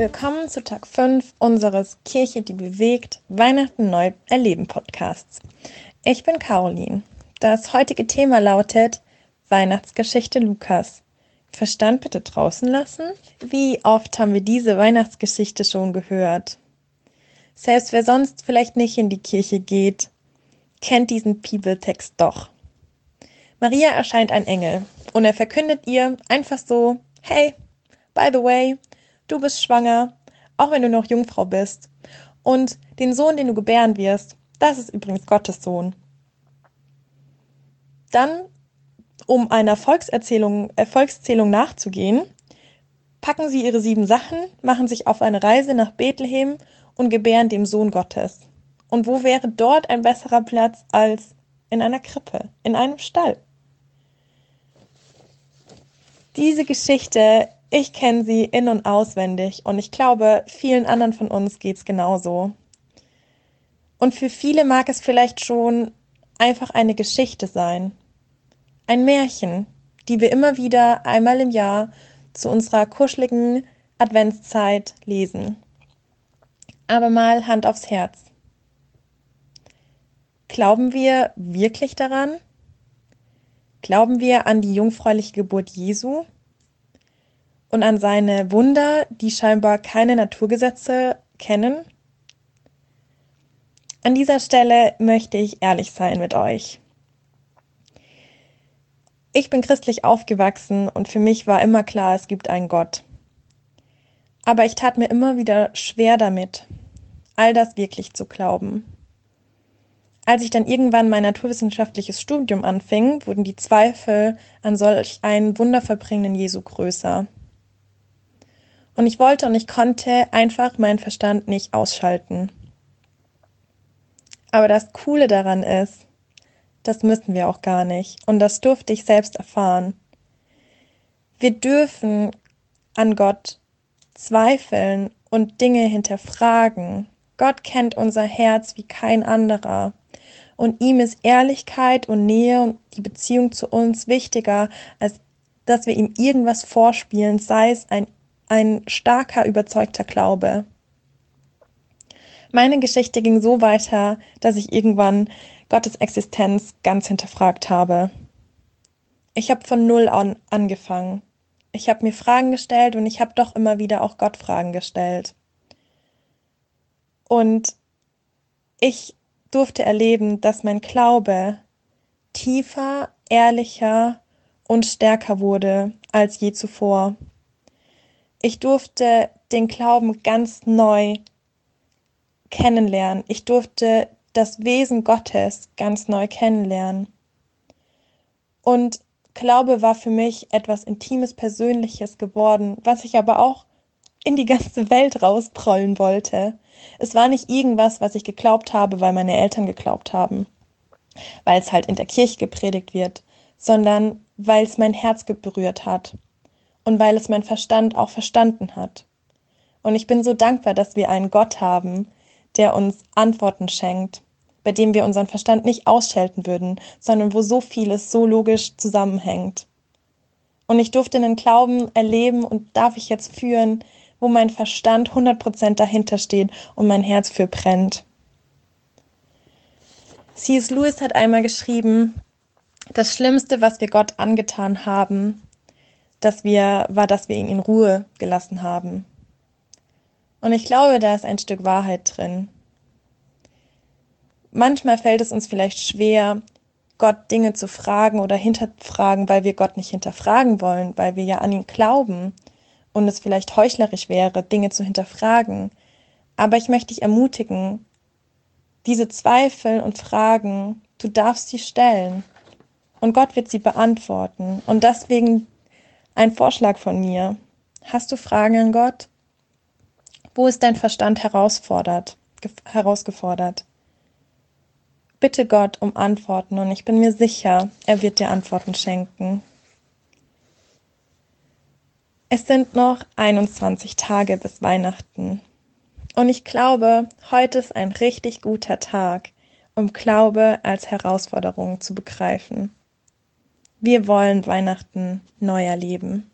Willkommen zu Tag 5 unseres Kirche, die bewegt, Weihnachten neu erleben Podcasts. Ich bin Caroline. Das heutige Thema lautet Weihnachtsgeschichte Lukas. Verstand bitte draußen lassen? Wie oft haben wir diese Weihnachtsgeschichte schon gehört? Selbst wer sonst vielleicht nicht in die Kirche geht, kennt diesen Bibeltext doch. Maria erscheint ein Engel und er verkündet ihr einfach so: Hey, by the way, du bist schwanger, auch wenn du noch Jungfrau bist. Und den Sohn, den du gebären wirst, das ist übrigens Gottes Sohn. Dann, um einer Volkszählung nachzugehen, packen sie ihre 7 Sachen, machen sich auf eine Reise nach Bethlehem und gebären den Sohn Gottes. Und wo wäre dort ein besserer Platz als in einer Krippe, in einem Stall? Diese Geschichte, ich kenne sie in- und auswendig und ich glaube, vielen anderen von uns geht es genauso. Und für viele mag es vielleicht schon einfach eine Geschichte sein. Ein Märchen, die wir immer wieder einmal im Jahr zu unserer kuscheligen Adventszeit lesen. Aber mal Hand aufs Herz. Glauben wir wirklich daran? Glauben wir an die jungfräuliche Geburt Jesu und an seine Wunder, die scheinbar keine Naturgesetze kennen? An dieser Stelle möchte ich ehrlich sein mit euch. Ich bin christlich aufgewachsen und für mich war immer klar, es gibt einen Gott. Aber ich tat mir immer wieder schwer damit, all das wirklich zu glauben. Als ich dann irgendwann mein naturwissenschaftliches Studium anfing, wurden die Zweifel an solch einen wundervollbringenden Jesu größer. Und ich wollte und ich konnte einfach meinen Verstand nicht ausschalten. Aber das Coole daran ist, das müssen wir auch gar nicht. Und das durfte ich selbst erfahren. Wir dürfen an Gott zweifeln und Dinge hinterfragen. Gott kennt unser Herz wie kein anderer. Und ihm ist Ehrlichkeit und Nähe und die Beziehung zu uns wichtiger, als dass wir ihm irgendwas vorspielen, sei es ein starker, überzeugter Glaube. Meine Geschichte ging so weiter, dass ich irgendwann Gottes Existenz ganz hinterfragt habe. Ich habe von Null an angefangen. Ich habe mir Fragen gestellt und ich habe doch immer wieder auch Gott Fragen gestellt. Und ich durfte erleben, dass mein Glaube tiefer, ehrlicher und stärker wurde als je zuvor. Ich durfte den Glauben ganz neu kennenlernen. Ich durfte das Wesen Gottes ganz neu kennenlernen. Und Glaube war für mich etwas Intimes, Persönliches geworden, was ich aber auch in die ganze Welt rausprollen wollte. Es war nicht irgendwas, was ich geglaubt habe, weil meine Eltern geglaubt haben, weil es halt in der Kirche gepredigt wird, sondern weil es mein Herz berührt hat und weil es mein Verstand auch verstanden hat. Und ich bin so dankbar, dass wir einen Gott haben, der uns Antworten schenkt, bei dem wir unseren Verstand nicht ausschalten würden, sondern wo so vieles so logisch zusammenhängt. Und ich durfte einen Glauben erleben und darf ich jetzt führen, wo mein Verstand 100% dahinter steht und mein Herz für brennt. C.S. Lewis hat einmal geschrieben, das Schlimmste, was wir Gott angetan haben, war, dass wir ihn in Ruhe gelassen haben. Und ich glaube, da ist ein Stück Wahrheit drin. Manchmal fällt es uns vielleicht schwer, Gott Dinge zu fragen oder hinterfragen, weil wir Gott nicht hinterfragen wollen, weil wir ja an ihn glauben und es vielleicht heuchlerisch wäre, Dinge zu hinterfragen. Aber ich möchte dich ermutigen, diese Zweifel und Fragen, du darfst sie stellen und Gott wird sie beantworten. Und deswegen ein Vorschlag von mir. Hast du Fragen an Gott? Wo ist dein Verstand herausgefordert? Bitte Gott um Antworten und ich bin mir sicher, er wird dir Antworten schenken. Es sind noch 21 Tage bis Weihnachten und ich glaube, heute ist ein richtig guter Tag, um Glaube als Herausforderung zu begreifen. Wir wollen Weihnachten neu erleben.